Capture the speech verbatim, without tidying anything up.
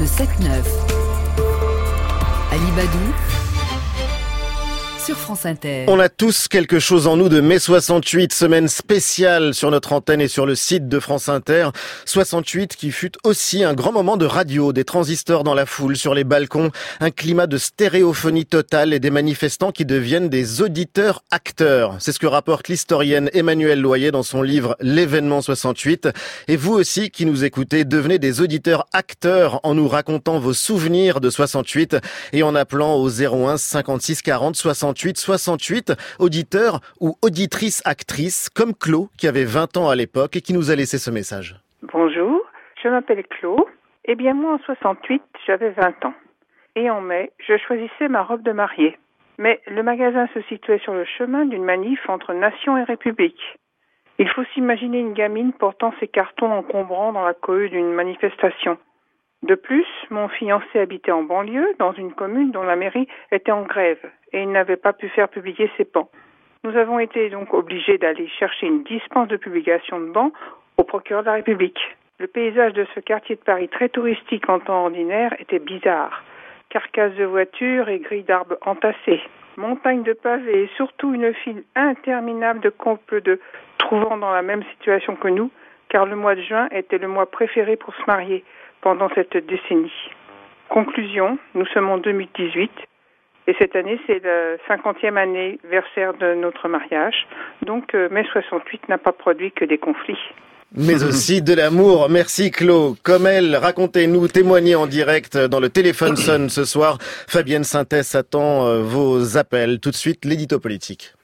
sept neuf. Ali Badou sur France Inter. On a tous quelque chose en nous de mai soixante-huit, semaine spéciale sur notre antenne et sur le site de France Inter. soixante-huit qui fut aussi un grand moment de radio, des transistors dans la foule, sur les balcons, un climat de stéréophonie totale et des manifestants qui deviennent des auditeurs-acteurs. C'est ce que rapporte l'historienne Emmanuelle Loyer dans son livre L'événement soixante-huit. Et vous aussi qui nous écoutez, devenez des auditeurs-acteurs en nous racontant vos souvenirs de soixante-huit et en appelant au zéro un cinquante-six quarante soixante-huit soixante-huit, auditeur ou auditrice actrice comme Claude qui avait vingt ans à l'époque et qui nous a laissé ce message. Bonjour, je m'appelle Claude. Eh bien moi en soixante-huit, j'avais vingt ans. Et en mai, je choisissais ma robe de mariée. Mais le magasin se situait sur le chemin d'une manif entre Nation et République. Il faut s'imaginer une gamine portant ses cartons encombrants dans la cohue d'une manifestation. De plus, mon fiancé habitait en banlieue, dans une commune dont la mairie était en grève, et il n'avait pas pu faire publier ses bans. Nous avons été donc obligés d'aller chercher une dispense de publication de bans au procureur de la République. Le paysage de ce quartier de Paris très touristique en temps ordinaire était bizarre. Carcasses de voitures et grilles d'arbres entassées, montagnes de pavés et surtout une file interminable de couples de trouvant dans la même situation que nous, car le mois de juin était le mois préféré pour se marier pendant cette décennie. Conclusion, nous sommes en deux mille dix-huit et cette année c'est le cinquantième anniversaire de notre mariage. Donc mai soixante-huit n'a pas produit que des conflits. Mais aussi de l'amour. Merci Claude. Comme elle, racontez-nous, témoignez en direct dans le téléphone sonne ce soir. Fabienne Synthès attend vos appels. Tout de suite, l'édito politique.